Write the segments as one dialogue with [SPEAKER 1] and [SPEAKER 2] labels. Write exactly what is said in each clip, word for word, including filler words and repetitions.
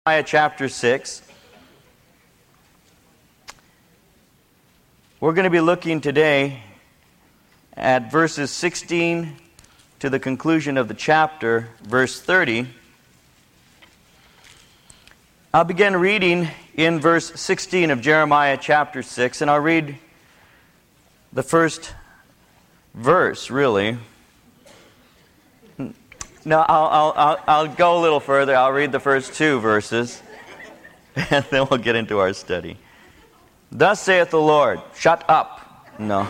[SPEAKER 1] Chapter six. We're going to be looking today at verses sixteen to the conclusion of the chapter, verse thirty. I'll begin reading in verse sixteen of Jeremiah chapter six, and I'll read the first verse, really. No, I'll, I'll, I'll, I'll go a little further. I'll read the first two verses, and then we'll get into our study. Thus saith the Lord, shut up. No.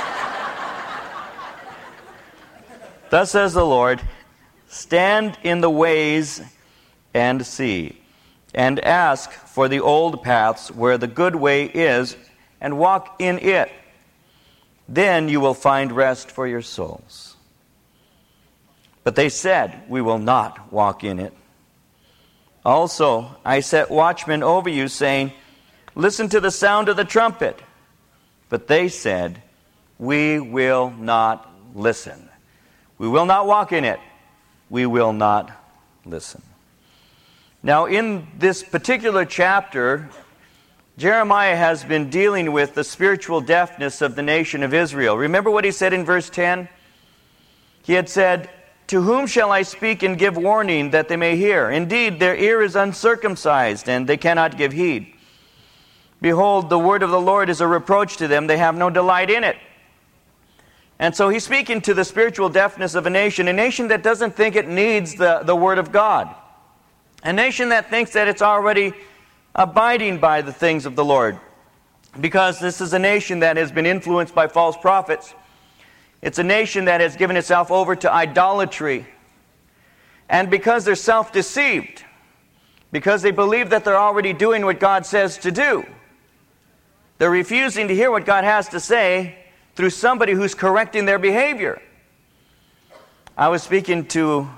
[SPEAKER 1] Thus says the Lord, stand in the ways and see, and ask for the old paths where the good way is, and walk in it. Then you will find rest for your souls. But they said, we will not walk in it. Also, I set watchmen over you, saying, listen to the sound of the trumpet. But they said, we will not listen. We will not walk in it. We will not listen. Now, in this particular chapter, Jeremiah has been dealing with the spiritual deafness of the nation of Israel. Remember what he said in verse ten? He had said, to whom shall I speak and give warning that they may hear? Indeed, their ear is uncircumcised, and they cannot give heed. Behold, the word of the Lord is a reproach to them. They have no delight in it. And so he's speaking to the spiritual deafness of a nation, a nation that doesn't think it needs the, the word of God. A nation that thinks that it's already abiding by the things of the Lord. Because this is a nation that has been influenced by false prophets. It's a nation that has given itself over to idolatry. And because they're self-deceived, because they believe that they're already doing what God says to do, they're refusing to hear what God has to say through somebody who's correcting their behavior. I was speaking to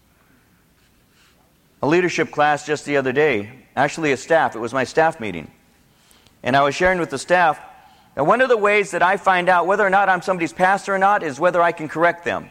[SPEAKER 1] a leadership class just the other day, actually a staff. It was my staff meeting. And I was sharing with the staff, and one of the ways that I find out whether or not I'm somebody's pastor or not is whether I can correct them.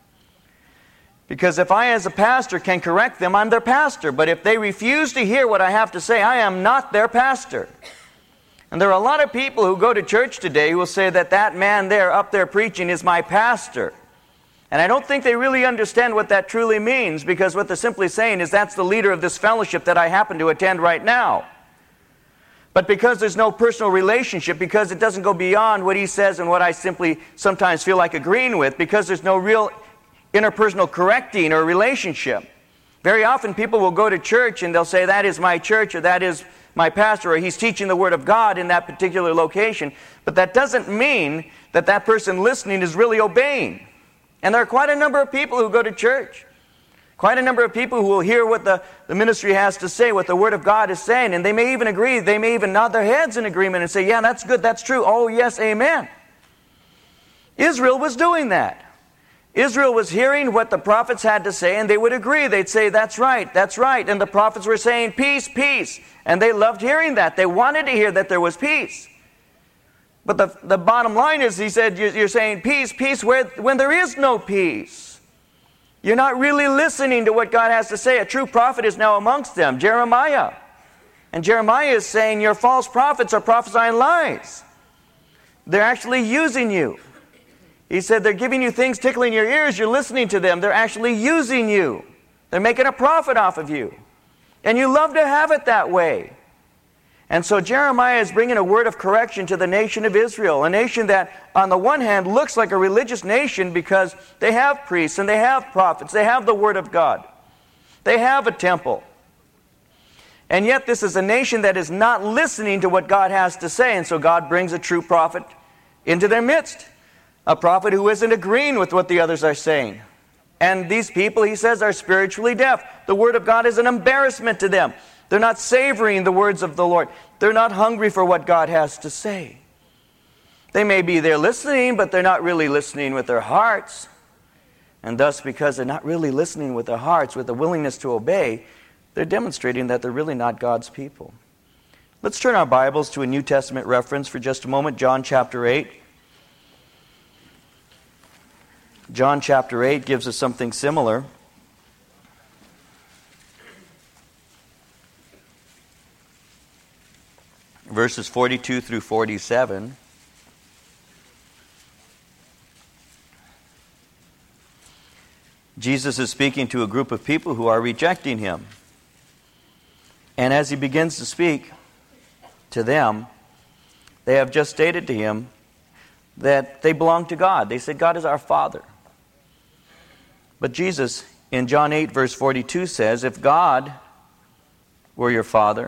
[SPEAKER 1] Because if I as a pastor can correct them, I'm their pastor. But if they refuse to hear what I have to say, I am not their pastor. And there are a lot of people who go to church today who will say that that man there up there preaching is my pastor. And I don't think they really understand what that truly means, because what they're simply saying is that's the leader of this fellowship that I happen to attend right now. But because there's no personal relationship, because it doesn't go beyond what he says and what I simply sometimes feel like agreeing with, because there's no real interpersonal correcting or relationship. Very often people will go to church and they'll say, that is my church, or that is my pastor, or he's teaching the Word of God in that particular location. But that doesn't mean that that person listening is really obeying. And there are quite a number of people who go to church. Quite a number of people who will hear what the, the ministry has to say, what the Word of God is saying, and they may even agree, they may even nod their heads in agreement and say, yeah, that's good, that's true, oh yes, amen. Israel was doing that. Israel was hearing what the prophets had to say, and they would agree. They'd say, that's right, that's right. And the prophets were saying, peace, peace. And they loved hearing that. They wanted to hear that there was peace. But the, the bottom line is, he said, you're, you're saying peace, peace, where, when there is no peace. You're not really listening to what God has to say. A true prophet is now amongst them, Jeremiah. And Jeremiah is saying your false prophets are prophesying lies. They're actually using you. He said they're giving you things tickling your ears. You're listening to them. They're actually using you. They're making a profit off of you. And you love to have it that way. And so Jeremiah is bringing a word of correction to the nation of Israel, a nation that on the one hand looks like a religious nation because they have priests and they have prophets, they have the Word of God, they have a temple. And yet this is a nation that is not listening to what God has to say, and so God brings a true prophet into their midst, a prophet who isn't agreeing with what the others are saying. And these people, he says, are spiritually deaf. The Word of God is an embarrassment to them. They're not savoring the words of the Lord. They're not hungry for what God has to say. They may be there listening, but they're not really listening with their hearts. And thus, because they're not really listening with their hearts, with the willingness to obey, they're demonstrating that they're really not God's people. Let's turn our Bibles to a New Testament reference for just a moment, John chapter eight. John chapter eight gives us something similar. verses forty-two through forty-seven. Jesus is speaking to a group of people who are rejecting him. And as he begins to speak to them, they have just stated to him that they belong to God. They said, God is our Father. But Jesus, in John eight, verse forty-two says, if God were your Father,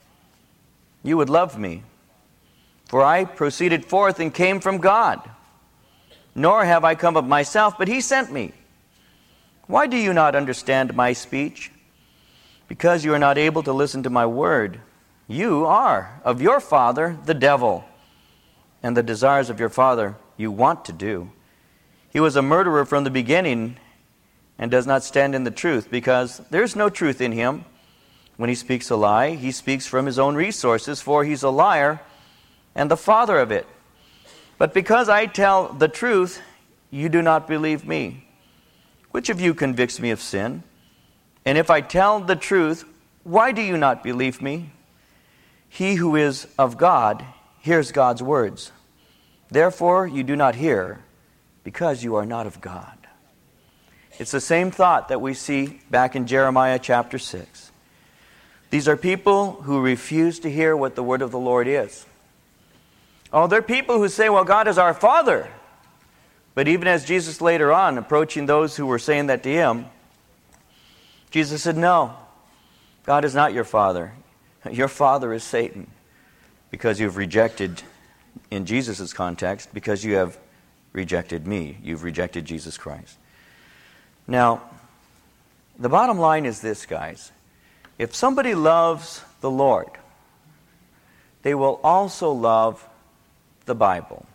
[SPEAKER 1] you would love me. For I proceeded forth and came from God. Nor have I come of myself, but he sent me. Why do you not understand my speech? Because you are not able to listen to my word. You are of your father, the devil, and the desires of your father you want to do. He was a murderer from the beginning and does not stand in the truth, because there is no truth in him. When he speaks a lie, he speaks from his own resources, for he's a liar and the father of it. But because I tell the truth, you do not believe me. Which of you convicts me of sin? And if I tell the truth, why do you not believe me? He who is of God hears God's words. Therefore you do not hear, because you are not of God. It's the same thought that we see back in Jeremiah chapter six. These are people who refuse to hear what the word of the Lord is. Oh, they're people who say, well, God is our Father. But even as Jesus later on, approaching those who were saying that to him, Jesus said, no, God is not your Father. Your father is Satan, because you've rejected, in Jesus' context, because you have rejected me. You've rejected Jesus Christ. Now, the bottom line is this, guys. If somebody loves the Lord, they will also love the Bible.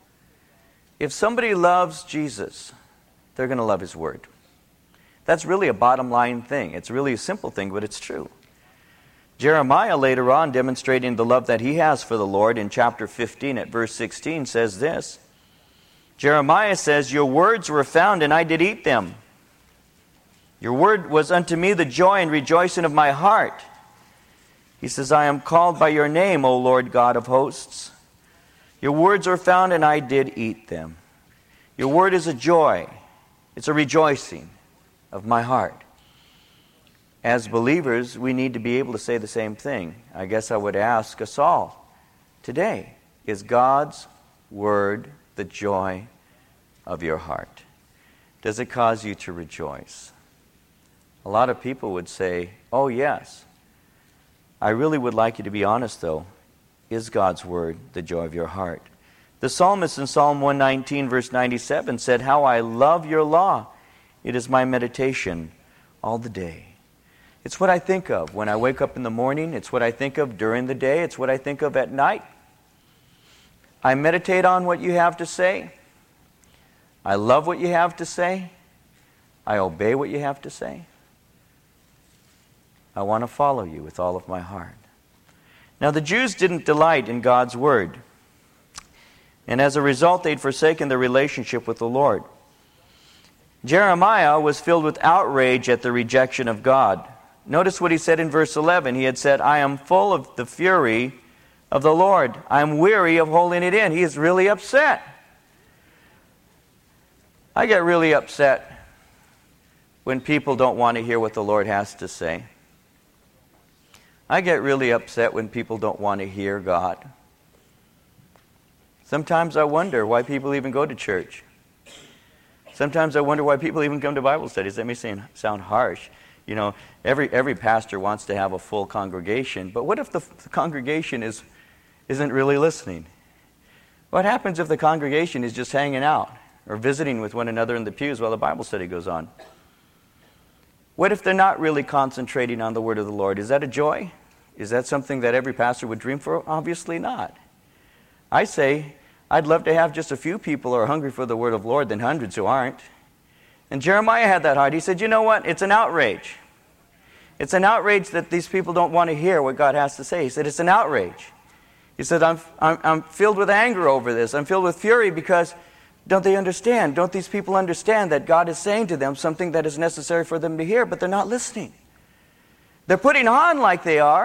[SPEAKER 1] If somebody loves Jesus, they're going to love his word. That's really a bottom line thing. It's really a simple thing, but it's true. Jeremiah later on, demonstrating the love that he has for the Lord in chapter fifteen at verse sixteen, says this. Jeremiah says, your words were found and I did eat them. Your word was unto me the joy and rejoicing of my heart. He says, I am called by your name, O Lord God of hosts. Your words were found and I did eat them. Your word is a joy. It's a rejoicing of my heart. As believers, we need to be able to say the same thing. I guess I would ask us all today, is God's word the joy of your heart? Does it cause you to rejoice? A lot of people would say, oh yes. I really would like you to be honest though. Is God's word the joy of your heart? The psalmist in Psalm one nineteen verse ninety-seven said, how I love your law. It is my meditation all the day. It's what I think of when I wake up in the morning. It's what I think of during the day. It's what I think of at night. I meditate on what you have to say. I love what you have to say. I obey what you have to say. I want to follow you with all of my heart. Now the Jews didn't delight in God's word. And as a result, they'd forsaken their relationship with the Lord. Jeremiah was filled with outrage at the rejection of God. Notice what he said in verse eleven. He had said, I am full of the fury of the Lord. I am weary of holding it in. He is really upset. I get really upset when people don't want to hear what the Lord has to say. I get really upset when people don't want to hear God. Sometimes I wonder why people even go to church. Sometimes I wonder why people even come to Bible studies. That may seem, sound harsh. You know, every every pastor wants to have a full congregation, but what if the, the congregation is, isn't really listening? What happens if the congregation is just hanging out or visiting with one another in the pews while the Bible study goes on? What if they're not really concentrating on the word of the Lord? Is that a joy? Is that something that every pastor would dream for? Obviously not. I say, I'd love to have just a few people who are hungry for the word of the Lord than hundreds who aren't. And Jeremiah had that heart. He said, you know what? It's an outrage. It's an outrage that these people don't want to hear what God has to say. He said, it's an outrage. He said, I'm, I'm, I'm filled with anger over this. I'm filled with fury because don't they understand? Don't these people understand that God is saying to them something that is necessary for them to hear, but they're not listening? They're putting on like they are,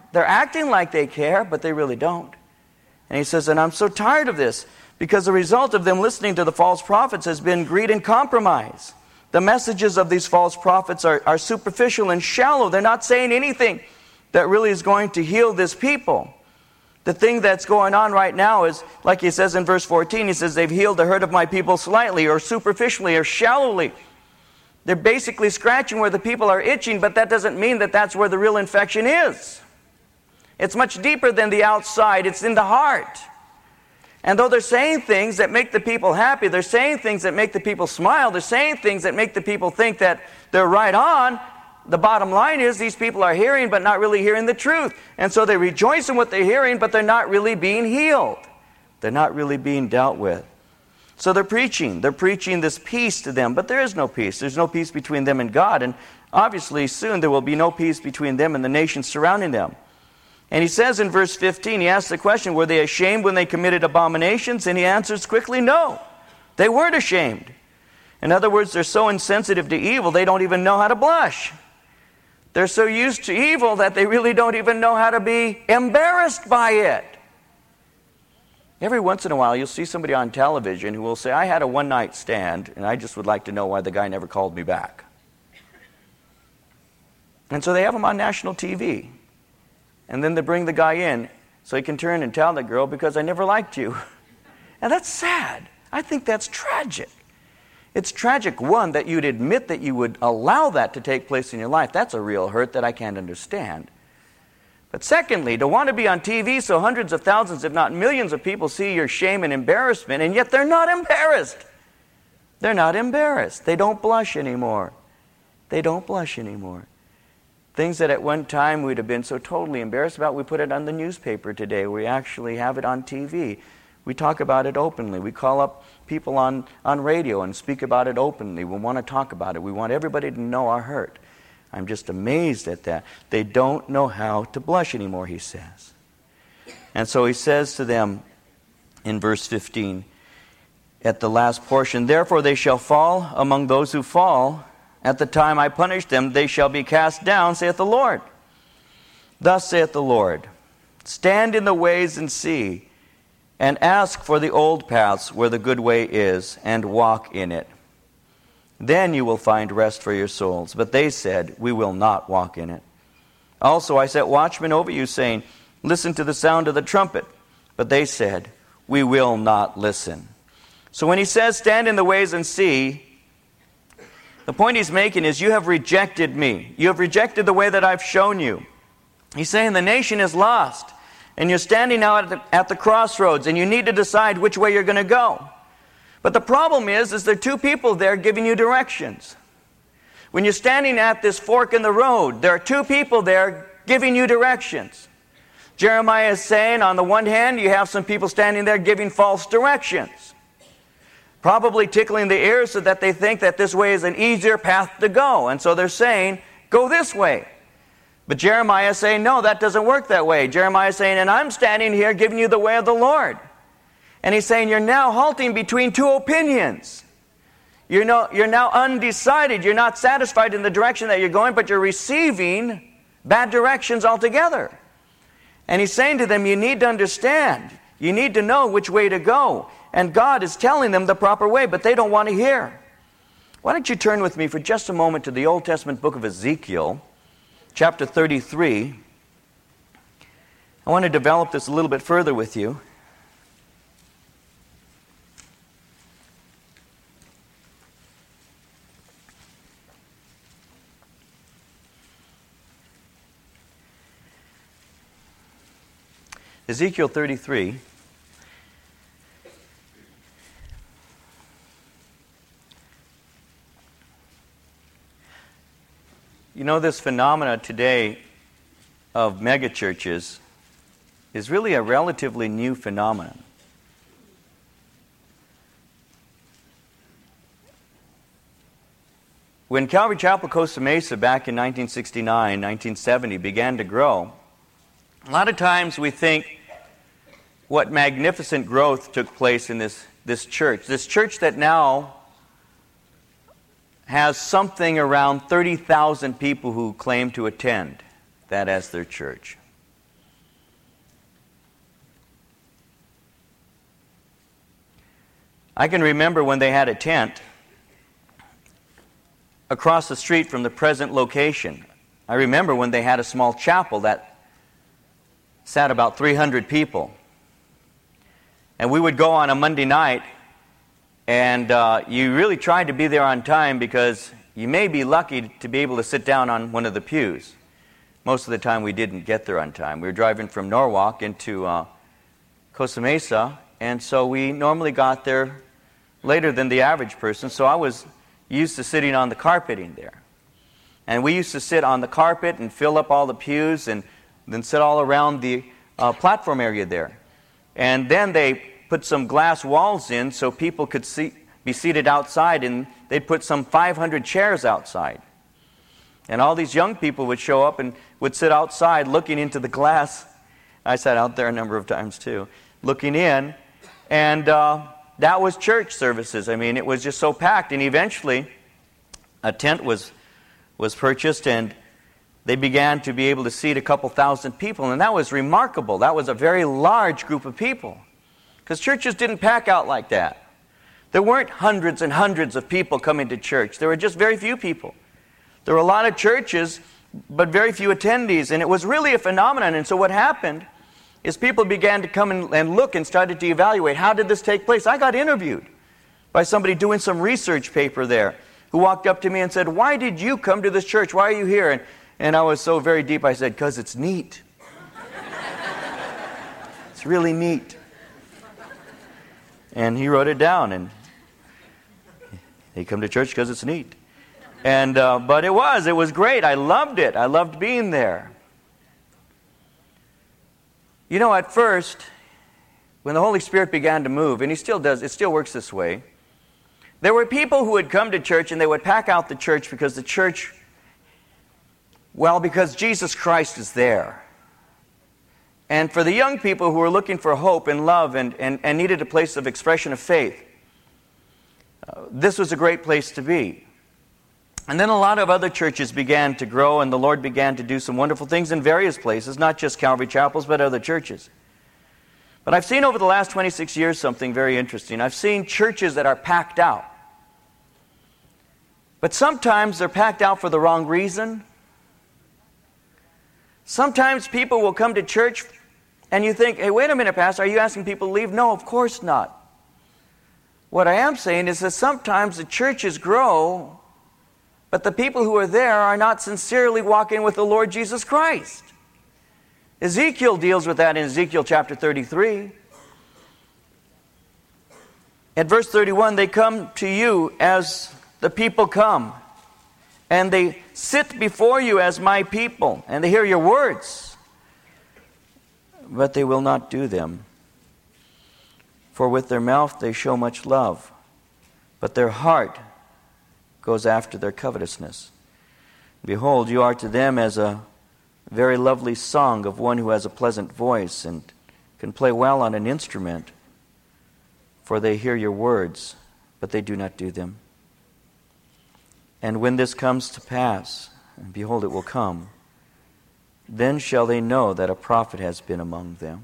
[SPEAKER 1] They're acting like they care, but they really don't. And he says, and I'm so tired of this, because the result of them listening to the false prophets has been greed and compromise. The messages of these false prophets are, are superficial and shallow. They're not saying anything that really is going to heal this people. The thing that's going on right now is, like he says in verse fourteen, he says, they've healed the hurt of my people slightly or superficially or shallowly. They're basically scratching where the people are itching, but that doesn't mean that that's where the real infection is. It's much deeper than the outside. It's in the heart. And though they're saying things that make the people happy, they're saying things that make the people smile, they're saying things that make the people think that they're right on, the bottom line is these people are hearing but not really hearing the truth. And so they rejoice in what they're hearing, but they're not really being healed. They're not really being dealt with. So they're preaching. They're preaching this peace to them, but there is no peace. There's no peace between them and God. And obviously soon there will be no peace between them and the nations surrounding them. And he says in verse fifteen, he asks the question, were they ashamed when they committed abominations? And he answers quickly, no. They weren't ashamed. In other words, they're so insensitive to evil, they don't even know how to blush. They're so used to evil that they really don't even know how to be embarrassed by it. Every once in a while, you'll see somebody on television who will say, I had a one-night stand, and I just would like to know why the guy never called me back. And so they have him on national T V. And then they bring the guy in so he can turn and tell the girl, because I never liked you. And that's sad. I think that's tragic. It's tragic, one, that you'd admit that you would allow that to take place in your life. That's a real hurt that I can't understand. But secondly, to want to be on T V so hundreds of thousands, if not millions of people see your shame and embarrassment, and yet they're not embarrassed. They're not embarrassed. They don't blush anymore. They don't blush anymore. Things that at one time we'd have been so totally embarrassed about, we put it on the newspaper today. We actually have it on T V. We talk about it openly. We call up people on, on radio and speak about it openly. We want to talk about it. We want everybody to know our hurt. I'm just amazed at that. They don't know how to blush anymore, he says. And so he says to them in verse fifteen, at the last portion, therefore they shall fall among those who fall. At the time I punish them, they shall be cast down, saith the Lord. Thus saith the Lord, stand in the ways and see, and ask for the old paths where the good way is, and walk in it. Then you will find rest for your souls. But they said, we will not walk in it. Also I set watchmen over you, saying, listen to the sound of the trumpet. But they said, we will not listen. So when he says, stand in the ways and see, the point he's making is, you have rejected me. You have rejected the way that I've shown you. He's saying the nation is lost, and you're standing now at the, at the crossroads, and you need to decide which way you're going to go. But the problem is, is there are two people there giving you directions. When you're standing at this fork in the road, there are two people there giving you directions. Jeremiah is saying, on the one hand, you have some people standing there giving false directions, probably tickling the ears so that they think that this way is an easier path to go. And so they're saying, go this way. But Jeremiah is saying, no, that doesn't work that way. Jeremiah is saying, and I'm standing here giving you the way of the Lord. And he's saying, you're now halting between two opinions. You're, no, you're now undecided. You're not satisfied in the direction that you're going, but you're receiving bad directions altogether. And he's saying to them, you need to understand. You need to know which way to go. And God is telling them the proper way, but they don't want to hear. Why don't you turn with me for just a moment to the Old Testament book of Ezekiel, chapter thirty-three. I want to develop this a little bit further with you. Ezekiel thirty-three. You know, this phenomena today of megachurches is really a relatively new phenomenon. When Calvary Chapel Costa Mesa back in nineteen sixty-nine, nineteen seventy began to grow, a lot of times we think what magnificent growth took place in this, this church. This church that now has something around thirty thousand people who claim to attend that as their church. I can remember when they had a tent across the street from the present location. I remember when they had a small chapel that sat about three hundred people. And we would go on a Monday night, and uh, you really tried to be there on time because you may be lucky to be able to sit down on one of the pews. Most of the time we didn't get there on time. We were driving from Norwalk into uh, Costa Mesa, and so we normally got there later than the average person, so I was used to sitting on the carpeting there. And we used to sit on the carpet and fill up all the pews and then sit all around the uh, platform area there. And then they put some glass walls in so people could see, be seated outside, and they'd put some five hundred chairs outside. And all these young people would show up and would sit outside looking into the glass. I sat out there a number of times too, looking in. And uh, that was church services. I mean, it was just so packed. And eventually, a tent was was purchased, and they began to be able to seat a couple thousand people. And that was remarkable. That was a very large group of people. Because churches didn't pack out like that. There weren't hundreds and hundreds of people coming to church. There were just very few people. There were a lot of churches, but very few attendees. And it was really a phenomenon. And so what happened is people began to come and, and look and started to evaluate, how did this take place? I got interviewed by somebody doing some research paper there who walked up to me and said, "Why did you come to this church? Why are you here?" And, and I was so very deep, I said, "Because it's neat." It's really neat. And he wrote it down, and he come to church because it's neat. And uh, but it was, it was great. I loved it. I loved being there. You know, at first, when the Holy Spirit began to move, and He still does, it still works this way, there were people who would come to church and they would pack out the church because the church, well, because Jesus Christ is there. And for the young people who were looking for hope and love and, and, and needed a place of expression of faith, uh, this was a great place to be. And then a lot of other churches began to grow, and the Lord began to do some wonderful things in various places, not just Calvary Chapels, but other churches. But I've seen over the last twenty-six years something very interesting. I've seen churches that are packed out. But sometimes they're packed out for the wrong reason. Sometimes people will come to church and you think, "Hey, wait a minute, Pastor, are you asking people to leave?" No, of course not. What I am saying is that sometimes the churches grow, but the people who are there are not sincerely walking with the Lord Jesus Christ. Ezekiel deals with that in Ezekiel chapter thirty-three. At verse thirty-one, they come to you as the people come, and they sit before you as my people, and they hear your words, but they will not do them. For with their mouth they show much love, but their heart goes after their covetousness. Behold, you are to them as a very lovely song of one who has a pleasant voice and can play well on an instrument, for they hear your words, but they do not do them. And when this comes to pass, and behold, it will come, then shall they know that a prophet has been among them.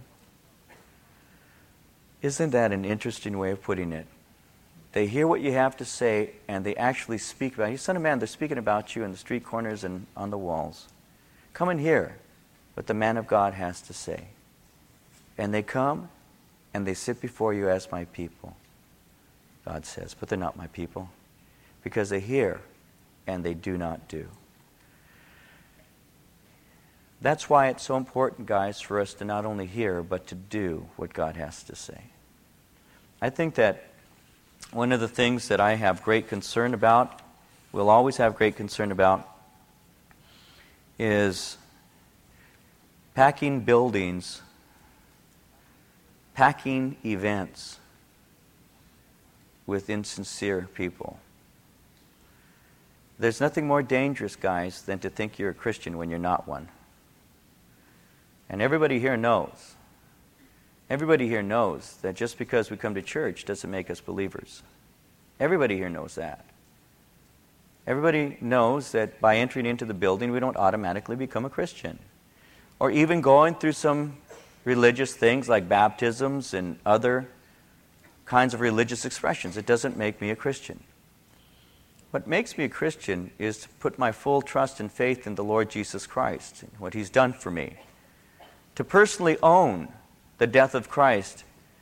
[SPEAKER 1] Isn't that an interesting way of putting it? They hear what you have to say, and they actually speak about you. Son of man, they're speaking about you in the street corners and on the walls. Come and hear what the man of God has to say. And they come, and they sit before you as my people, God says. But they're not my people, because they hear, and they do not do. That's why it's so important, guys, for us to not only hear, but to do what God has to say. I think that one of the things that I have great concern about, will always have great concern about, is packing buildings, packing events with insincere people. There's nothing more dangerous, guys, than to think you're a Christian when you're not one. And everybody here knows, everybody here knows that just because we come to church doesn't make us believers. Everybody here knows that. Everybody knows that by entering into the building, we don't automatically become a Christian. Or even going through some religious things like baptisms and other kinds of religious expressions. It doesn't make me a Christian. What makes me a Christian is to put my full trust and faith in the Lord Jesus Christ and what He's done for me. To personally own the death of Christ.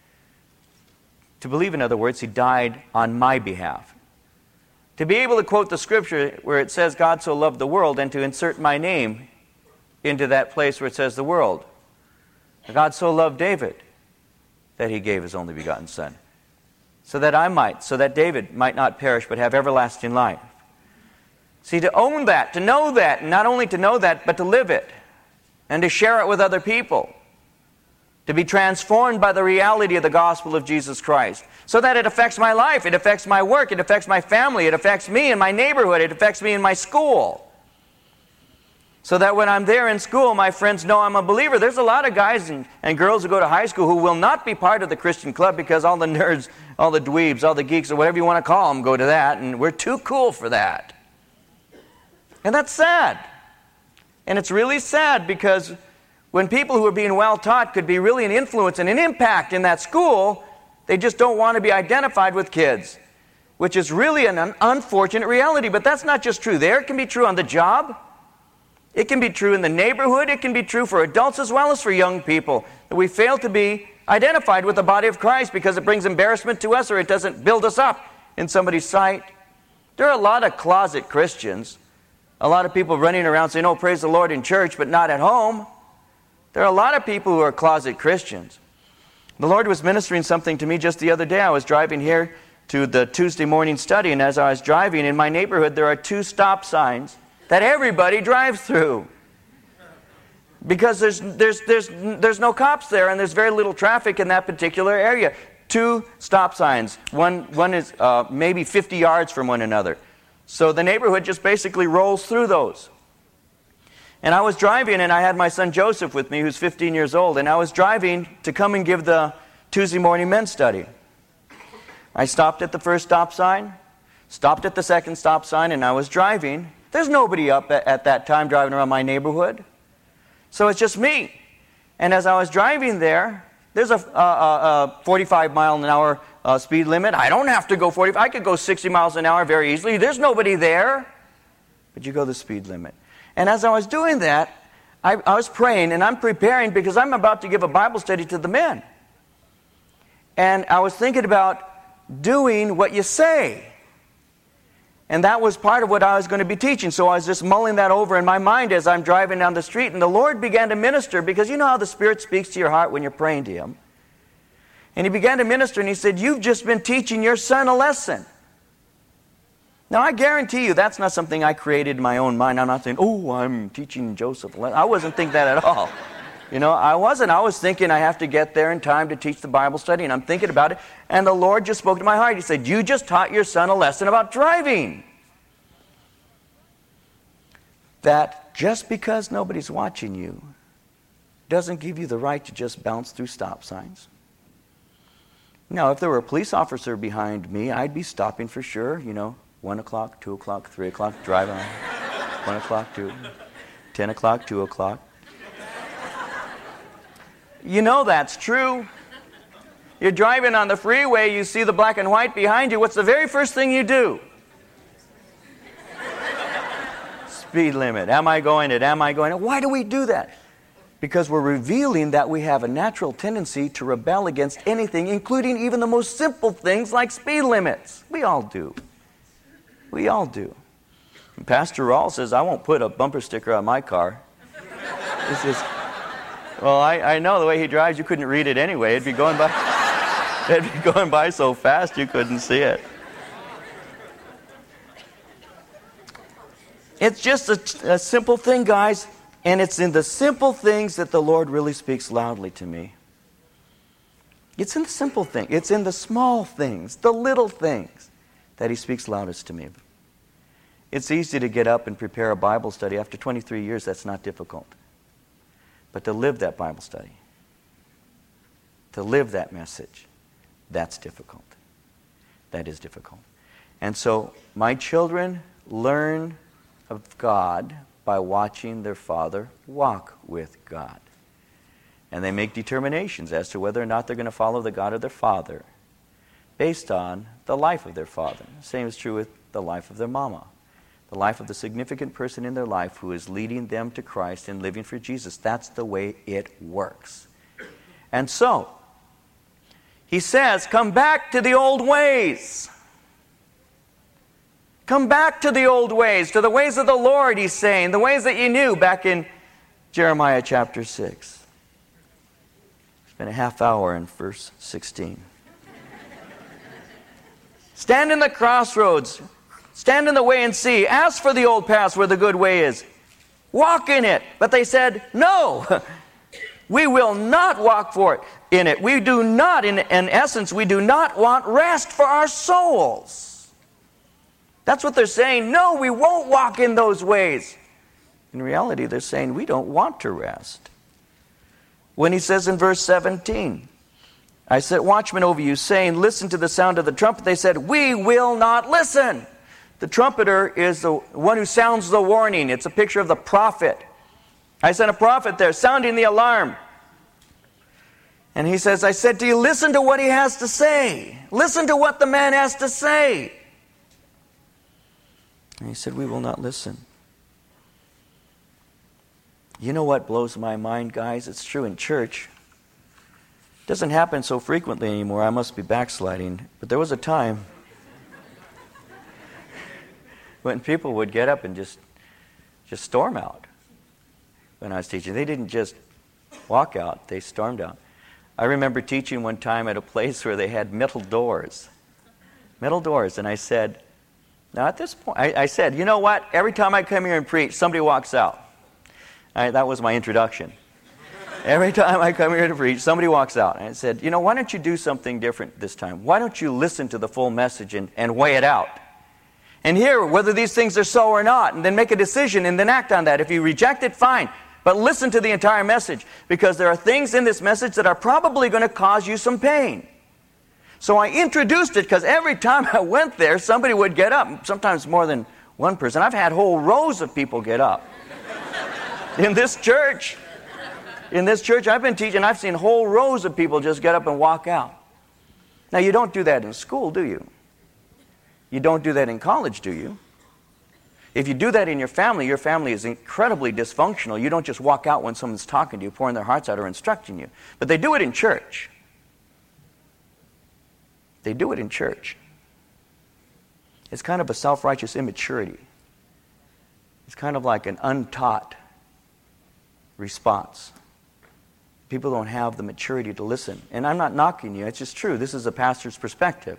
[SPEAKER 1] To believe, in other words, He died on my behalf. To be able to quote the Scripture where it says God so loved the world, and to insert my name into that place where it says the world. God so loved David that He gave His only begotten Son, so that I might, so that David might not perish but have everlasting life. See, to own that, to know that, and not only to know that, but to live it, and to share it with other people. To be transformed by the reality of the gospel of Jesus Christ, so that it affects my life, it affects my work, it affects my family, it affects me in my neighborhood, it affects me in my school. So that when I'm there in school, my friends know I'm a believer. There's a lot of guys and, and girls who go to high school who will not be part of the Christian club because all the nerds, all the dweebs, all the geeks, or whatever you want to call them, go to that, and we're too cool for that. And that's sad. And it's really sad because when people who are being well taught could be really an influence and an impact in that school, they just don't want to be identified with kids, which is really an un- unfortunate reality. But that's not just true there. It can be true on the job. It can be true in the neighborhood. It can be true for adults as well as for young people, that we fail to be identified with the body of Christ because it brings embarrassment to us or it doesn't build us up in somebody's sight. There are a lot of closet Christians, a lot of people running around saying, oh, praise the Lord in church, but not at home. There are a lot of people who are closet Christians. The Lord was ministering something to me just the other day. I was driving here to the Tuesday morning study, and as I was driving in my neighborhood, there are two stop signs that everybody drives through. Because there's, there's, there's, there's no cops there, and there's very little traffic in that particular area. Two stop signs. One, one is uh, maybe fifty yards from one another. So the neighborhood just basically rolls through those. And I was driving, and I had my son Joseph with me, who's fifteen years old, and I was driving to come and give the Tuesday morning men's study. I stopped at the first stop sign, stopped at the second stop sign, and I was driving. There's nobody up at, at that time driving around my neighborhood. So it's just me. And as I was driving there, there's a, a, a forty-five mile an hour uh, speed limit. I don't have to go forty. I could go sixty miles an hour very easily. There's nobody there. But you go the speed limit. And as I was doing that, I, I was praying, and I'm preparing because I'm about to give a Bible study to the men. And I was thinking about doing what you say. And that was part of what I was going to be teaching. So I was just mulling that over in my mind as I'm driving down the street. And the Lord began to minister, because you know how the Spirit speaks to your heart when you're praying to Him. And He began to minister, and He said, you've just been teaching your son a lesson. Now, I guarantee you that's not something I created in my own mind. I'm not saying, oh, I'm teaching Joseph a lesson. I wasn't thinking that at all. You know, I wasn't. I was thinking I have to get there in time to teach the Bible study, and I'm thinking about it. And the Lord just spoke to my heart. He said, you just taught your son a lesson about driving. That just because nobody's watching you doesn't give you the right to just bounce through stop signs. Now, if there were a police officer behind me, I'd be stopping for sure, you know, one o'clock, two o'clock, three o'clock, drive on. one o'clock, two, ten o'clock, two o'clock. You know that's true. You're driving on the freeway, you see the black and white behind you. What's the very first thing you do? Speed limit. Am I going it? Am I going it? Why do we do that? Because we're revealing that we have a natural tendency to rebel against anything, including even the most simple things like speed limits. We all do. We all do. And Pastor Rawl says, I won't put a bumper sticker on my car. This is... Well, I, I know the way he drives, you couldn't read it anyway. It'd be going by, it'd be going by so fast you couldn't see it. It's just a, a simple thing, guys, and it's in the simple things that the Lord really speaks loudly to me. It's in the simple thing. It's in the small things, the little things, that He speaks loudest to me. It's easy to get up and prepare a Bible study. After twenty-three years, that's not difficult. But to live that Bible study, to live that message, that's difficult. That is difficult. And so my children learn of God by watching their father walk with God. And they make determinations as to whether or not they're going to follow the God of their father. based on the life of their father. The same is true with the life of their mama. The life of the significant person in their life who is leading them to Christ and living for Jesus. That's the way it works. And so, he says, come back to the old ways. Come back to the old ways, to the ways of the Lord, he's saying, the ways that you knew back in Jeremiah chapter six. Spent a half hour in verse sixteen. Stand in the crossroads. Stand in the way and see. Ask for the old paths where the good way is. Walk in it. But they said, no, we will not walk for it in it. We do not, in, in essence, we do not want rest for our souls. That's what they're saying. No, we won't walk in those ways. In reality, they're saying we don't want to rest. When he says in verse seventeen, I set watchmen over you, saying, listen to the sound of the trumpet. They said, we will not listen. The trumpeter is the one who sounds the warning. It's a picture of the prophet. I sent a prophet there, sounding the alarm. And he says, I said to you, listen to what he has to say. Listen to what the man has to say. And he said, we will not listen. You know what blows my mind, guys? It's true in church. It doesn't happen so frequently anymore. I must be backsliding. But there was a time when people would get up and just, just storm out when I was teaching. They didn't just walk out. They stormed out. I remember teaching one time at a place where they had metal doors. Metal doors. And I said, now at this point, I, I said, you know what? Every time I come here and preach, somebody walks out. I, that was my introduction. Every time I come here to preach, somebody walks out. And I said, you know, why don't you do something different this time? Why don't you listen to the full message and, and weigh it out? And hear whether these things are so or not, and then make a decision and then act on that. If you reject it, fine. But listen to the entire message, because there are things in this message that are probably going to cause you some pain. So I introduced it because every time I went there, somebody would get up, sometimes more than one person. I've had whole rows of people get up. In this church, in this church I've been teaching, I've seen whole rows of people just get up and walk out. Now, you don't do that in school, do you? You don't do that in college, do you? If you do that in your family, your family is incredibly dysfunctional. You don't just walk out when someone's talking to you, pouring their hearts out, or instructing you. But they do it in church. They do it in church. It's kind of a self-righteous immaturity. It's kind of like an untaught response. People don't have the maturity to listen. And I'm not knocking you. It's just true. This is a pastor's perspective.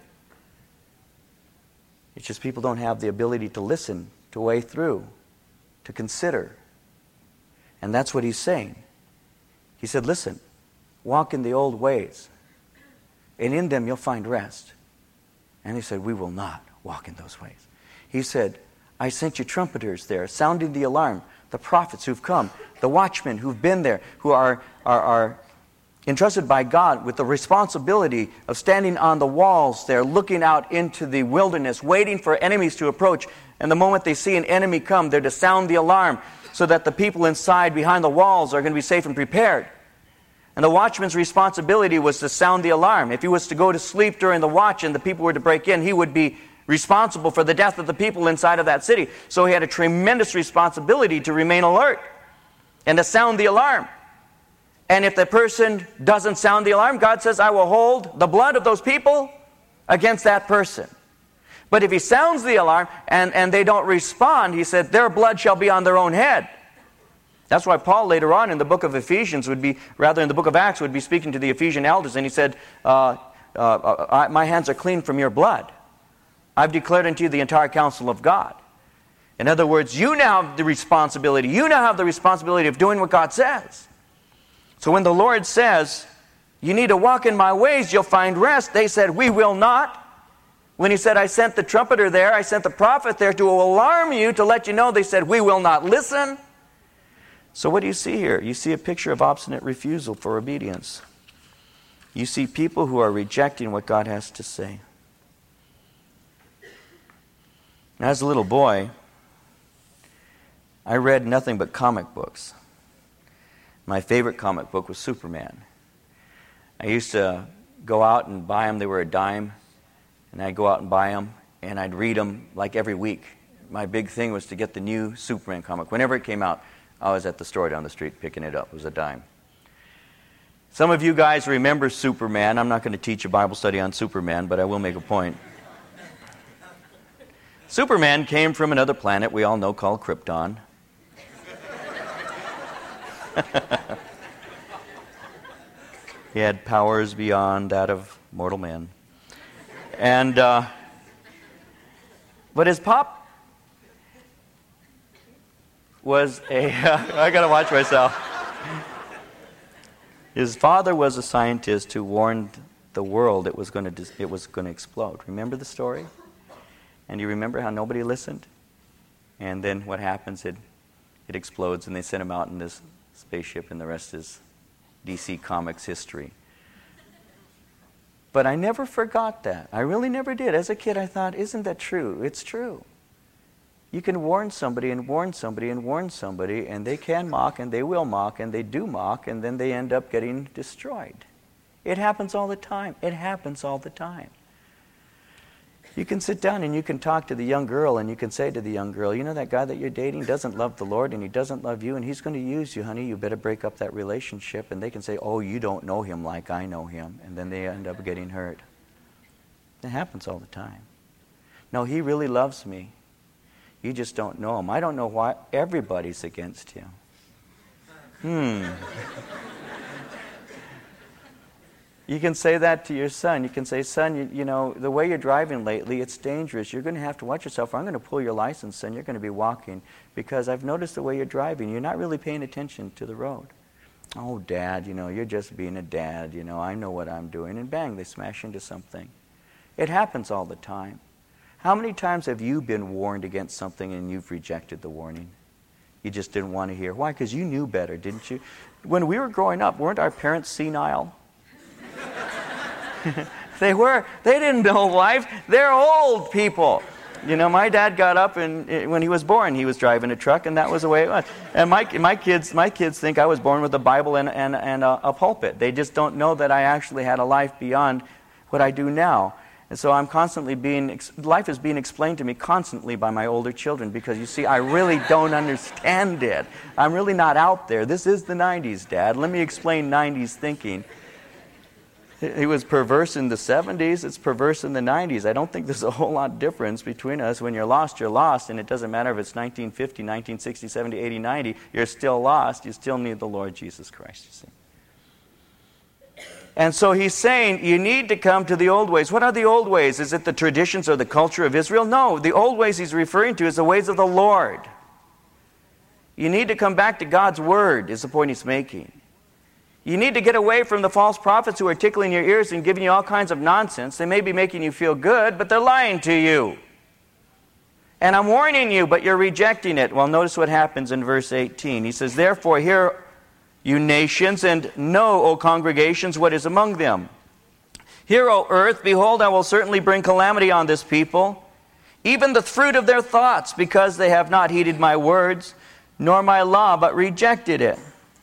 [SPEAKER 1] It's just people don't have the ability to listen, to weigh through, to consider. And that's what he's saying. He said, listen, walk in the old ways, and in them you'll find rest. And he said, we will not walk in those ways. He said, I sent you trumpeters there, sounding the alarm, the prophets who've come, the watchmen who've been there, who are, are, are entrusted by God with the responsibility of standing on the walls there, looking out into the wilderness, waiting for enemies to approach. And the moment they see an enemy come, they're to sound the alarm so that the people inside behind the walls are going to be safe and prepared. And the watchman's responsibility was to sound the alarm. If he was to go to sleep during the watch and the people were to break in, he would be responsible for the death of the people inside of that city. So he had a tremendous responsibility to remain alert and to sound the alarm. And if the person doesn't sound the alarm, God says, I will hold the blood of those people against that person. But if he sounds the alarm and, and they don't respond, he said, their blood shall be on their own head. That's why Paul later on in the book of Ephesians would be, rather in the book of Acts, would be speaking to the Ephesian elders, and he said, uh, uh, I, my hands are clean from your blood. I've declared unto you the entire counsel of God. In other words, you now have the responsibility. You now have the responsibility of doing what God says. So when the Lord says, you need to walk in my ways, you'll find rest, they said, we will not. When he said, I sent the trumpeter there, I sent the prophet there to alarm you, to let you know, they said, we will not listen. So what do you see here? You see a picture of obstinate refusal for obedience. You see people who are rejecting what God has to say. As a little boy, I read nothing but comic books. My favorite comic book was Superman. I used to go out and buy them. They were a dime. And I'd go out and buy them, and I'd read them like every week. My big thing was to get the new Superman comic. Whenever it came out, I was at the store down the street picking it up. It was a dime. Some of you guys remember Superman. I'm not going to teach a Bible study on Superman, but I will make a point. Superman came from another planet we all know called Krypton. He had powers beyond that of mortal man. And, uh, but his pop was a, I gotta watch myself. His father was a scientist who warned the world it was going to it was going to explode. Remember the story? And you remember how nobody listened? And then what happens? It it explodes, and they send him out in this spaceship, and the rest is D C Comics history. But I never forgot that. I really never did. As a kid, I thought, isn't that true? It's true. You can warn somebody and warn somebody and warn somebody, and they can mock, and they will mock, and they do mock, and then they end up getting destroyed. It happens all the time. It happens all the time. You can sit down and you can talk to the young girl, and you can say to the young girl, you know that guy that you're dating doesn't love the Lord, and he doesn't love you, and he's going to use you, honey. You better break up that relationship. And they can say, oh, you don't know him like I know him. And then they end up getting hurt. It happens all the time. No, he really loves me. You just don't know him. I don't know why everybody's against him. Hmm. You can say that to your son. You can say, son, you, you know, the way you're driving lately, it's dangerous. You're going to have to watch yourself, or I'm going to pull your license, son. You're going to be walking, because I've noticed the way you're driving. You're not really paying attention to the road. Oh, Dad, you know, you're just being a dad. You know, I know what I'm doing. And bang, they smash into something. It happens all the time. How many times have you been warned against something and you've rejected the warning? You just didn't want to hear. Why? Because you knew better, didn't you? When we were growing up, weren't our parents senile? They were. They didn't know life. They're old people. You know, my dad got up, and when he was born, he was driving a truck, and that was the way it was. And my my kids my kids think I was born with a Bible and and, and a, a pulpit. They just don't know that I actually had a life beyond what I do now. And so I'm constantly being, life is being explained to me constantly by my older children, because you see, I really don't understand it. I'm really not out there. This is the nineties, Dad. Let me explain nineties thinking. It was perverse in the seventies. It's perverse in the nineties. I don't think there's a whole lot difference between us. When you're lost, you're lost. And it doesn't matter if it's nineteen fifty, nineteen sixty, seventy, eighty, ninety. You're still lost. You still need the Lord Jesus Christ, you see. And so he's saying you need to come to the old ways. What are the old ways? Is it the traditions or the culture of Israel? No. The old ways he's referring to is the ways of the Lord. You need to come back to God's Word, is the point he's making. You need to get away from the false prophets who are tickling your ears and giving you all kinds of nonsense. They may be making you feel good, but they're lying to you. And I'm warning you, but you're rejecting it. Well, notice what happens in verse eighteen. He says, therefore, hear, you nations, and know, O congregations, what is among them. Hear, O earth, behold, I will certainly bring calamity on this people, even the fruit of their thoughts, because they have not heeded my words, nor my law, but rejected it.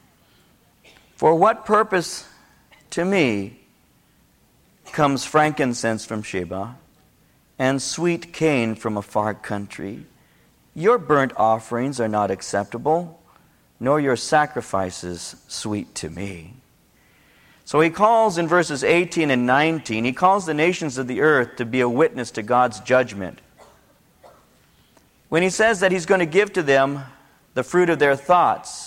[SPEAKER 1] For what purpose to me comes frankincense from Sheba, and sweet cane from a far country? Your burnt offerings are not acceptable, nor your sacrifices sweet to me. So he calls in verses eighteen and nineteen, he calls the nations of the earth to be a witness to God's judgment. When he says that he's going to give to them the fruit of their thoughts,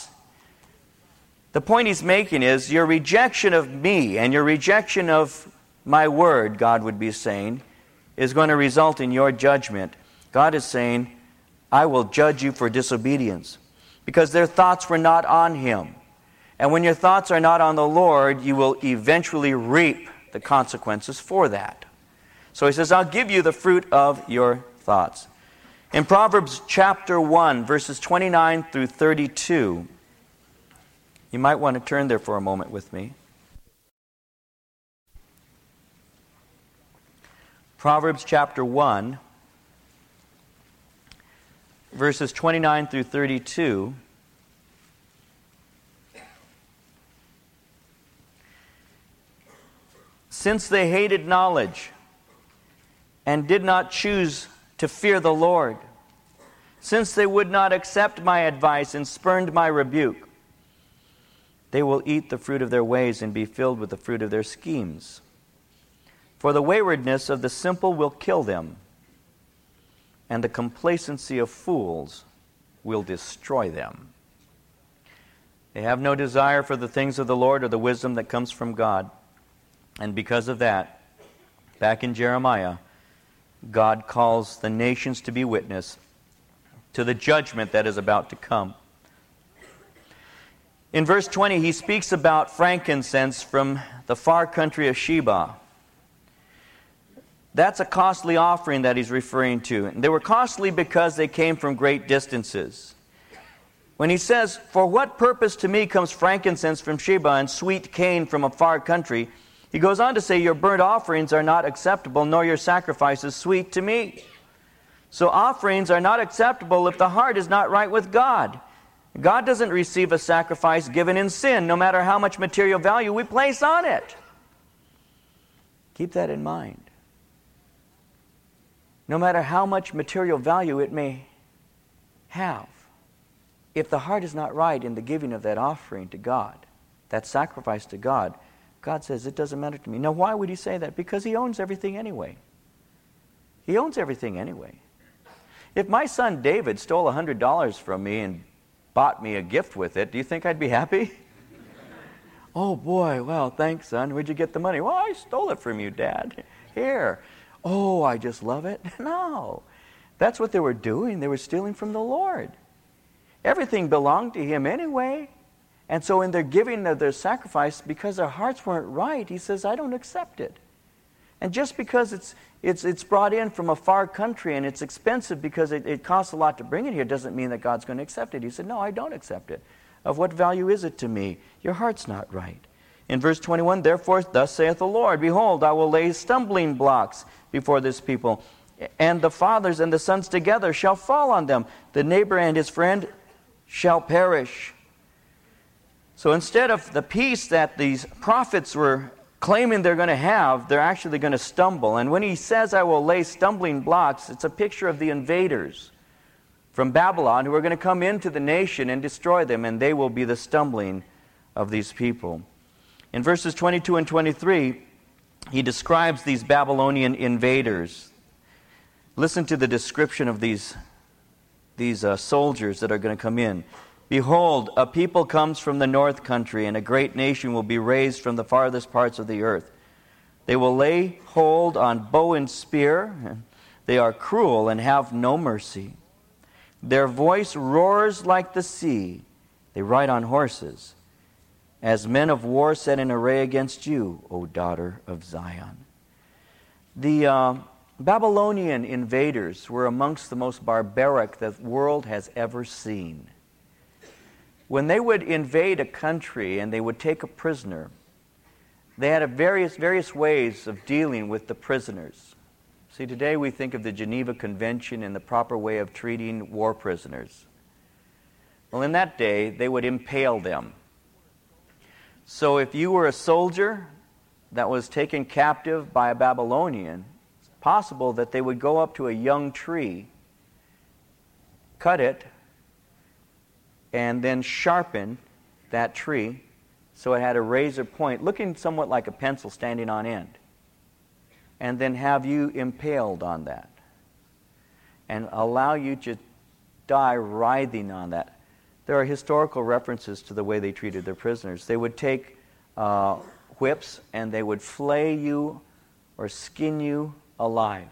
[SPEAKER 1] the point he's making is your rejection of me and your rejection of my word, God would be saying, is going to result in your judgment. God is saying, I will judge you for disobedience, because their thoughts were not on him. And when your thoughts are not on the Lord, you will eventually reap the consequences for that. So he says, I'll give you the fruit of your thoughts. In Proverbs chapter one, verses twenty-nine through thirty-two, you might want to turn there for a moment with me. Proverbs chapter one, verses twenty-nine through thirty-two. Since they hated knowledge and did not choose to fear the Lord, since they would not accept my advice and spurned my rebuke. They will eat the fruit of their ways and be filled with the fruit of their schemes. For the waywardness of the simple will kill them, and the complacency of fools will destroy them. They have no desire for the things of the Lord or the wisdom that comes from God. And because of that, back in Jeremiah, God calls the nations to be witness to the judgment that is about to come. In verse twenty, he speaks about frankincense from the far country of Sheba. That's a costly offering that he's referring to. And they were costly because they came from great distances. When he says, "For what purpose to me comes frankincense from Sheba and sweet cane from a far country?" he goes on to say, "Your burnt offerings are not acceptable, nor your sacrifices sweet to me." So offerings are not acceptable if the heart is not right with God. God doesn't receive a sacrifice given in sin, no matter how much material value we place on it. Keep that in mind. No matter how much material value it may have, if the heart is not right in the giving of that offering to God, that sacrifice to God, God says, it doesn't matter to me. Now, why would he say that? Because he owns everything anyway. He owns everything anyway. If my son David stole one hundred dollars from me and bought me a gift with it, do you think I'd be happy? Oh boy, well, thanks, son. Where'd you get the money? Well, I stole it from you, Dad. Here. Oh, I just love it. No. That's what they were doing. They were stealing from the Lord. Everything belonged to him anyway. And so in their giving of their sacrifice, because their hearts weren't right, he says, I don't accept it. And just because it's it's it's brought in from a far country and it's expensive because it, it costs a lot to bring it here doesn't mean that God's going to accept it. He said, no, I don't accept it. Of what value is it to me? Your heart's not right. In verse twenty-one, therefore, thus saith the Lord, behold, I will lay stumbling blocks before this people, and the fathers and the sons together shall fall on them. The neighbor and his friend shall perish. So instead of the peace that these prophets were claiming they're going to have, they're actually going to stumble. And when he says, I will lay stumbling blocks, it's a picture of the invaders from Babylon who are going to come into the nation and destroy them, and they will be the stumbling of these people. In verses twenty-two and twenty-three, he describes these Babylonian invaders. Listen to the description of these, these uh, soldiers that are going to come in. Behold, a people comes from the north country, and a great nation will be raised from the farthest parts of the earth. They will lay hold on bow and spear. They are cruel and have no mercy. Their voice roars like the sea. They ride on horses, as men of war set in array against you, O daughter of Zion. The uh, Babylonian invaders were amongst the most barbaric the world has ever seen. When they would invade a country and they would take a prisoner, they had a various, various ways of dealing with the prisoners. See, today we think of the Geneva Convention and the proper way of treating war prisoners. Well, in that day, they would impale them. So if you were a soldier that was taken captive by a Babylonian, it's possible that they would go up to a young tree, cut it, and then sharpen that tree so it had a razor point, looking somewhat like a pencil standing on end, and then have you impaled on that and allow you to die writhing on that. There are historical references to the way they treated their prisoners. They would take uh, whips and they would flay you or skin you alive.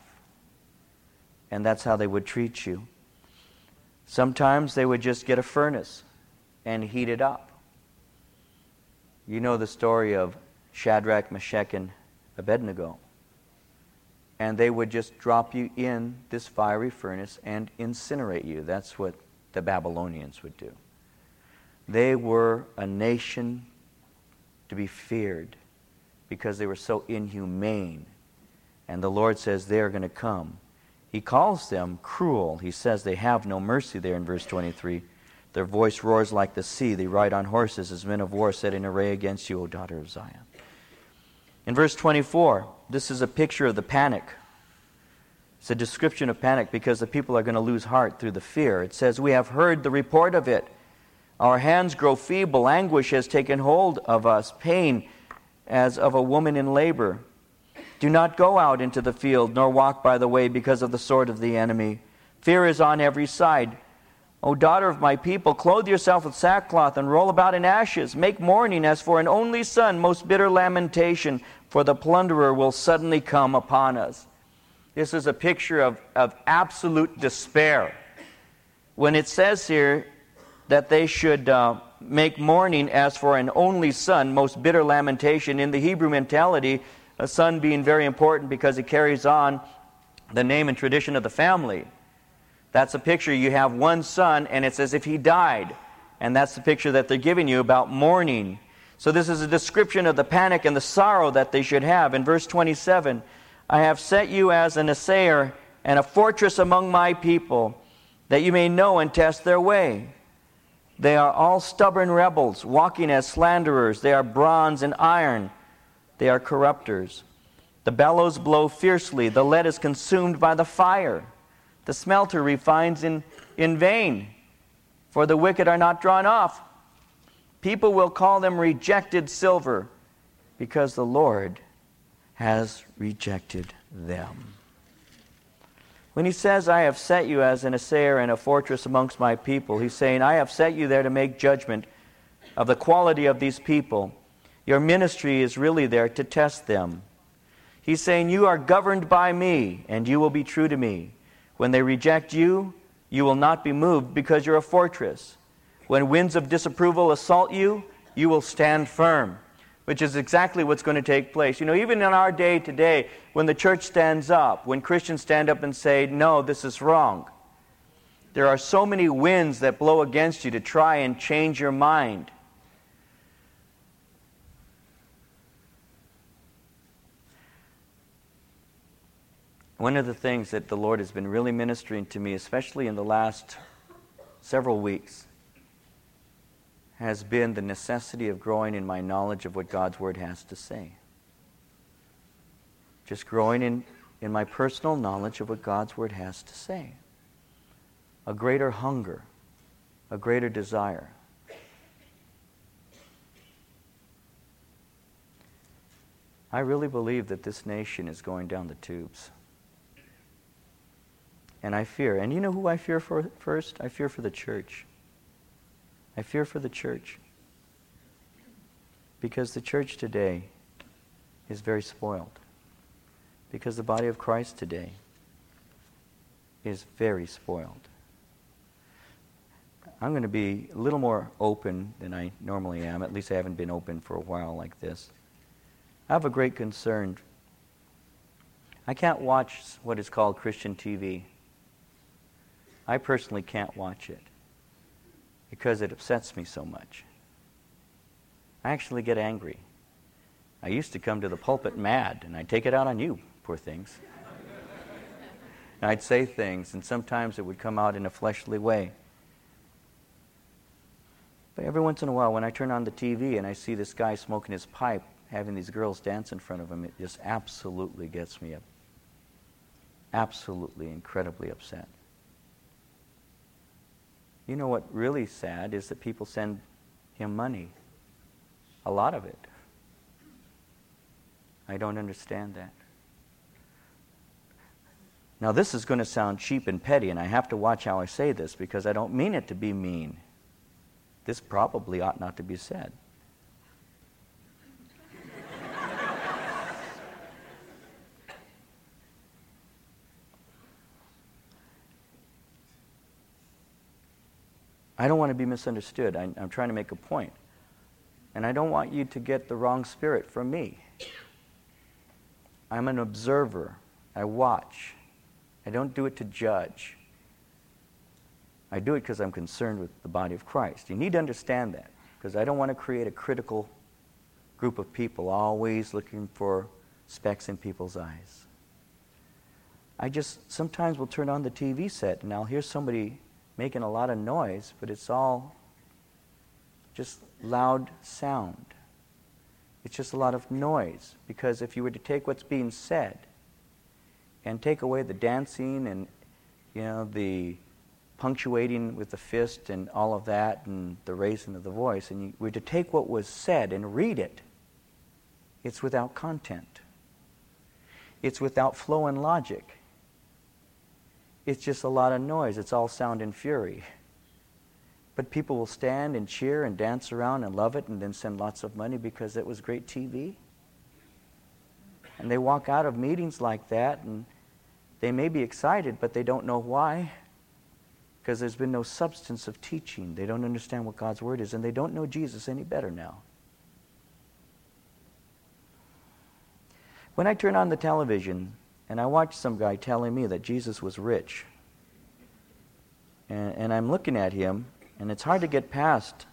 [SPEAKER 1] And that's how they would treat you. Sometimes they would just get a furnace and heat it up. You know the story of Shadrach, Meshach, and Abednego. And they would just drop you in this fiery furnace and incinerate you. That's what the Babylonians would do. They were a nation to be feared because they were so inhumane. And the Lord says they are going to come. He calls them cruel. He says they have no mercy there in verse twenty-three. Their voice roars like the sea. They ride on horses as men of war set in array against you, O daughter of Zion. In verse twenty-four, this is a picture of the panic It's a description of panic because the people are going to lose heart through the fear. It says, "We have heard the report of it. Our hands grow feeble. Anguish has taken hold of us, pain as of a woman in labor. Do not go out into the field, nor walk by the way because of the sword of the enemy. Fear is on every side. O daughter of my people, clothe yourself with sackcloth and roll about in ashes. Make mourning as for an only son, most bitter lamentation, for the plunderer will suddenly come upon us." This is a picture of, of absolute despair. When it says here that they should uh, make mourning as for an only son, most bitter lamentation, in the Hebrew mentality, a son being very important because it carries on the name and tradition of the family. That's a picture. You have one son, and it's as if he died. And that's the picture that they're giving you about mourning. So this is a description of the panic and the sorrow that they should have. In verse twenty-seven, "I have set you as an assayer and a fortress among my people, that you may know and test their way. They are all stubborn rebels, walking as slanderers. They are bronze and iron. They are corrupters. The bellows blow fiercely. The lead is consumed by the fire. The smelter refines in, in vain, for the wicked are not drawn off. People will call them rejected silver, because the Lord has rejected them." When he says, "I have set you as an assayer and a fortress amongst my people," he's saying, I have set you there to make judgment of the quality of these people. Your ministry is really there to test them. He's saying, you are governed by me, and you will be true to me. When they reject you, you will not be moved because you're a fortress. When winds of disapproval assault you, you will stand firm, which is exactly what's going to take place. You know, even in our day today, when the church stands up, when Christians stand up and say, no, this is wrong, there are so many winds that blow against you to try and change your mind. One of the things that the Lord has been really ministering to me, especially in the last several weeks, has been the necessity of growing in my knowledge of what God's Word has to say. Just growing in, in my personal knowledge of what God's Word has to say. A greater hunger, a greater desire. I really believe that this nation is going down the tubes. And I fear, and you know who I fear for first? I fear for the church. I fear for the church. Because the church today is very spoiled. Because the body of Christ today is very spoiled. I'm going to be a little more open than I normally am. At least I haven't been open for a while like this. I have a great concern. I can't watch what is called Christian T V. I personally can't watch it because it upsets me so much. I actually get angry. I used to come to the pulpit mad, and I'd take it out on you, poor things. And I'd say things, and sometimes it would come out in a fleshly way. But every once in a while, when I turn on the T V and I see this guy smoking his pipe, having these girls dance in front of him, it just absolutely gets me up. Absolutely, incredibly upset. You know what really sad is that people send him money. A lot of it. I don't understand that. Now this is going to sound cheap and petty, and I have to watch how I say this because I don't mean it to be mean. This probably ought not to be said. I don't want to be misunderstood. I, I'm trying to make a point. And I don't want you to get the wrong spirit from me. I'm an observer. I watch. I don't do it to judge. I do it because I'm concerned with the body of Christ. You need to understand that, because I don't want to create a critical group of people always looking for specks in people's eyes. I just sometimes will turn on the T V set and I'll hear somebody making a lot of noise, but it's all just loud sound. It's just a lot of noise, because if you were to take what's being said and take away the dancing and, you know, the punctuating with the fist and all of that and the raising of the voice, and you, we're to take what was said and read it. It's without content. It's without flow and logic. It's just a lot of noise. It's all sound and fury. But people will stand and cheer and dance around and love it and then send lots of money because it was great T V. And they walk out of meetings like that and they may be excited, but they don't know why. Because there's been no substance of teaching. They don't understand what God's Word is, and they don't know Jesus any better now. When I turn on the television and I watch some guy telling me that Jesus was rich, and, and I'm looking at him, and it's hard to get past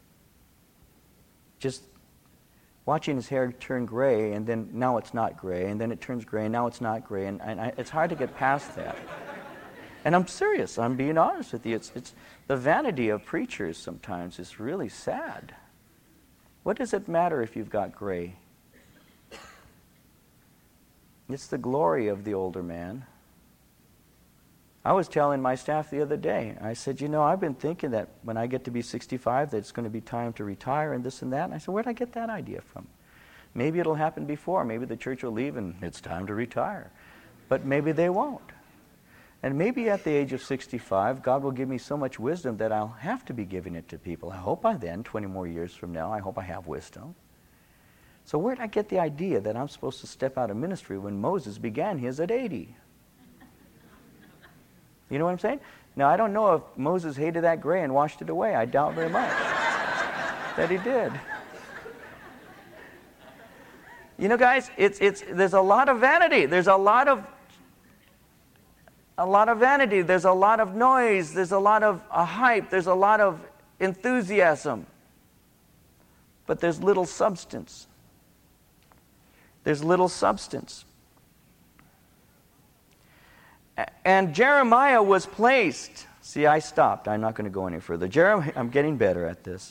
[SPEAKER 1] just watching his hair turn gray, and then now it's not gray, and then it turns gray, and now it's not gray, and, and I, it's hard to get past that. And I'm serious. I'm being honest with you. It's, it's the vanity of preachers sometimes is really sad. What does it matter if you've got gray? It's the glory of the older man. I was telling my staff the other day, I said, you know, I've been thinking that when I get to be sixty-five, that it's going to be time to retire and this and that. And I said, where'd I get that idea from? Maybe it'll happen before. Maybe the church will leave and it's time to retire. But maybe they won't. And maybe at the age of sixty-five, God will give me so much wisdom that I'll have to be giving it to people. I hope by then, twenty more years from now, I hope I have wisdom. So where did I get the idea that I'm supposed to step out of ministry when Moses began his at eighty? You know what I'm saying? Now, I don't know if Moses hated that gray and washed it away. I doubt very much that he did. You know, guys, it's it's there's a lot of vanity. There's a lot of a lot of vanity. There's a lot of noise. There's a lot of a hype. There's a lot of enthusiasm. But there's little substance. There's little substance. And Jeremiah was placed. See, I stopped. I'm not going to go any further. Jeremiah, I'm getting better at this.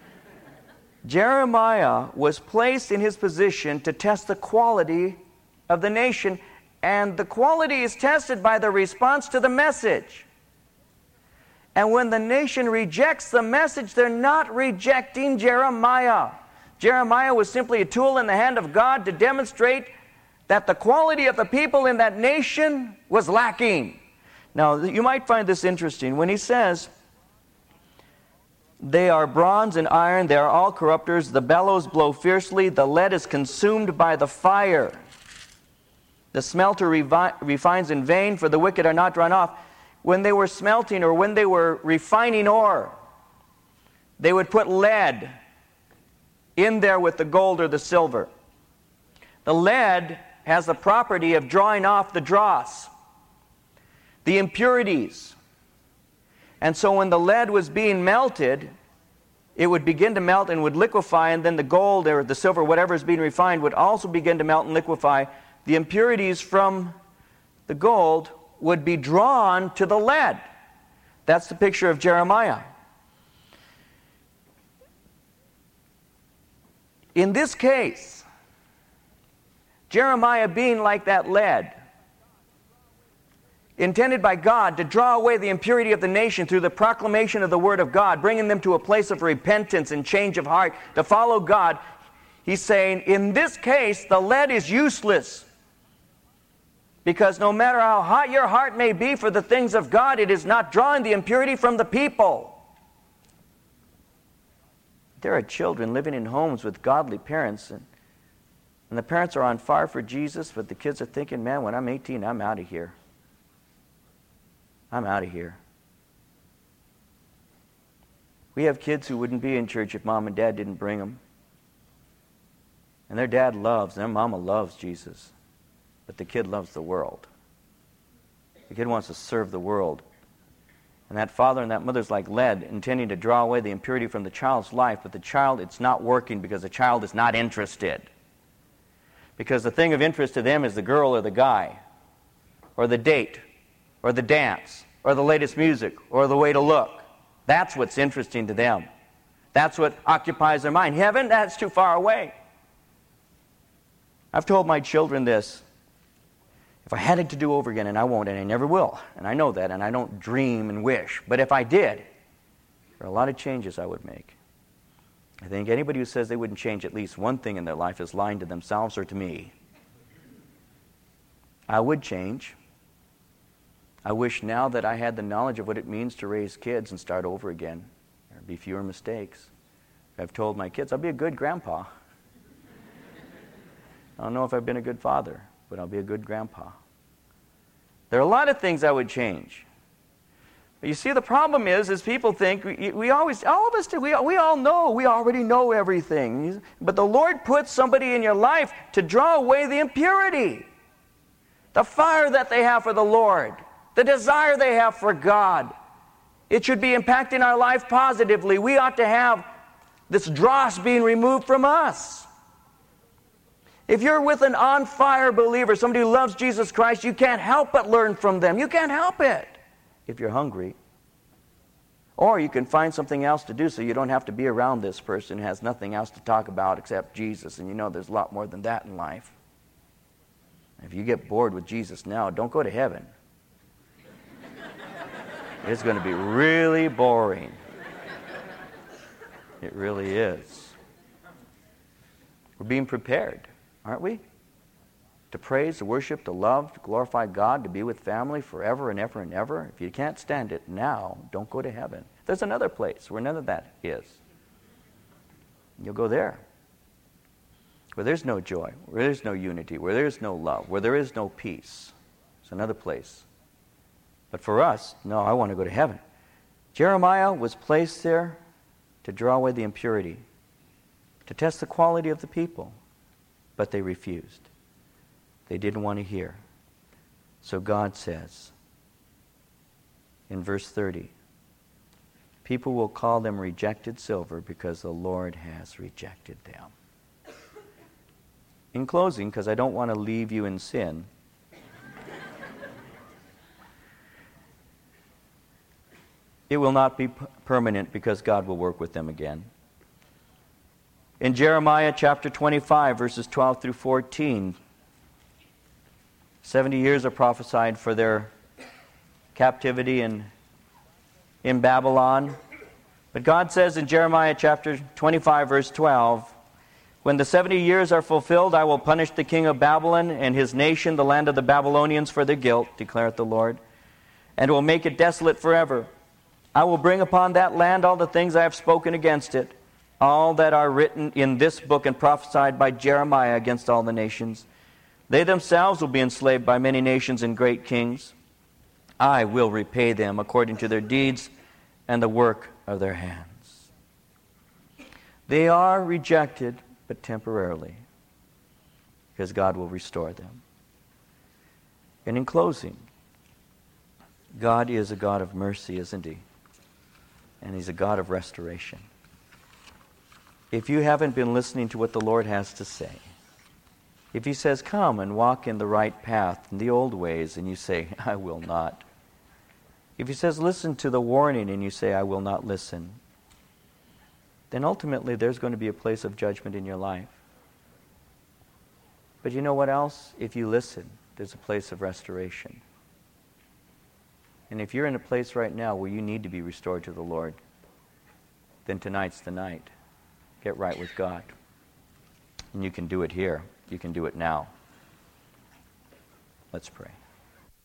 [SPEAKER 1] Jeremiah was placed in his position to test the quality of the nation, and the quality is tested by the response to the message. And when the nation rejects the message, they're not rejecting Jeremiah. Jeremiah was simply a tool in the hand of God to demonstrate that the quality of the people in that nation was lacking. Now, you might find this interesting. When he says, they are bronze and iron, they are all corrupters, the bellows blow fiercely, the lead is consumed by the fire. The smelter revi- refines in vain, for the wicked are not run off. When they were smelting or when they were refining ore, they would put lead in there with the gold or the silver. The lead has the property of drawing off the dross, the impurities. And so when the lead was being melted, it would begin to melt and would liquefy, and then the gold or the silver, whatever is being refined, would also begin to melt and liquefy. The impurities from the gold would be drawn to the lead. That's the picture of Jeremiah. In this case, Jeremiah being like that lead, intended by God to draw away the impurity of the nation through the proclamation of the Word of God, bringing them to a place of repentance and change of heart to follow God, he's saying, in this case, the lead is useless. Because no matter how hot your heart may be for the things of God, it is not drawing the impurity from the people. There are children living in homes with godly parents, and, and the parents are on fire for Jesus, but the kids are thinking, man, when I'm eighteen, I'm out of here. I'm out of here. We have kids who wouldn't be in church if mom and dad didn't bring them. And their dad loves, their mama loves Jesus. But the kid loves the world. The kid wants to serve the world. And that father and that mother's like lead, intending to draw away the impurity from the child's life. But the child, it's not working because the child is not interested. Because the thing of interest to them is the girl or the guy, or the date, or the dance, or the latest music, or the way to look. That's what's interesting to them. That's what occupies their mind. Heaven, that's too far away. I've told my children this. If I had it to do over again, and I won't, and I never will, and I know that, and I don't dream and wish, but if I did, there are a lot of changes I would make. I think anybody who says they wouldn't change at least one thing in their life is lying to themselves or to me. I would change. I wish now that I had the knowledge of what it means to raise kids and start over again. There'd be fewer mistakes. I've told my kids, I'll be a good grandpa. I don't know if I've been a good father, but I'll be a good grandpa. There are a lot of things I would change. But you see, the problem is, is people think, we, we always, all of us do, we, we all know, we already know everything. But the Lord puts somebody in your life to draw away the impurity, the fire that they have for the Lord, the desire they have for God. It should be impacting our life positively. We ought to have this dross being removed from us. If you're with an on-fire believer, somebody who loves Jesus Christ, you can't help but learn from them. You can't help it if you're hungry. Or you can find something else to do so you don't have to be around this person who has nothing else to talk about except Jesus. And you know there's a lot more than that in life. If you get bored with Jesus now, don't go to heaven. It's going to be really boring. It really is. We're being prepared, aren't we? To praise, to worship, to love, to glorify God, to be with family forever and ever and ever. If you can't stand it now, don't go to heaven. There's another place where none of that is. You'll go there. Where there's no joy, where there's no unity, where there's no love, where there is no peace. It's another place. But for us, no, I want to go to heaven. Jeremiah was placed there to draw away the impurity, to test the quality of the people. But they refused. They didn't want to hear. So God says in verse thirty, people will call them rejected silver because the Lord has rejected them. In closing, because I don't want to leave you in sin, it will not be p- permanent because God will work with them again. In Jeremiah chapter twenty-five, verses twelve through fourteen, seventy years are prophesied for their captivity in, in Babylon. But God says in Jeremiah chapter twenty-five, verse twelve, when the seventy years are fulfilled, I will punish the king of Babylon and his nation, the land of the Babylonians, for their guilt, declareth the Lord, and will make it desolate forever. I will bring upon that land all the things I have spoken against it, all that are written in this book and prophesied by Jeremiah against all the nations. They themselves will be enslaved by many nations and great kings. I will repay them according to their deeds and the work of their hands. They are rejected, but temporarily, because God will restore them. And in closing, God is a God of mercy, isn't He? And He's a God of restoration. If you haven't been listening to what the Lord has to say, if He says, come and walk in the right path, in the old ways, and you say, I will not. If He says, listen to the warning, and you say, I will not listen, then ultimately there's going to be a place of judgment in your life. But you know what else? If you listen, there's a place of restoration. And if you're in a place right now where you need to be restored to the Lord, then tonight's the night. Get right with God. And you can do it here. You can do it now. Let's pray.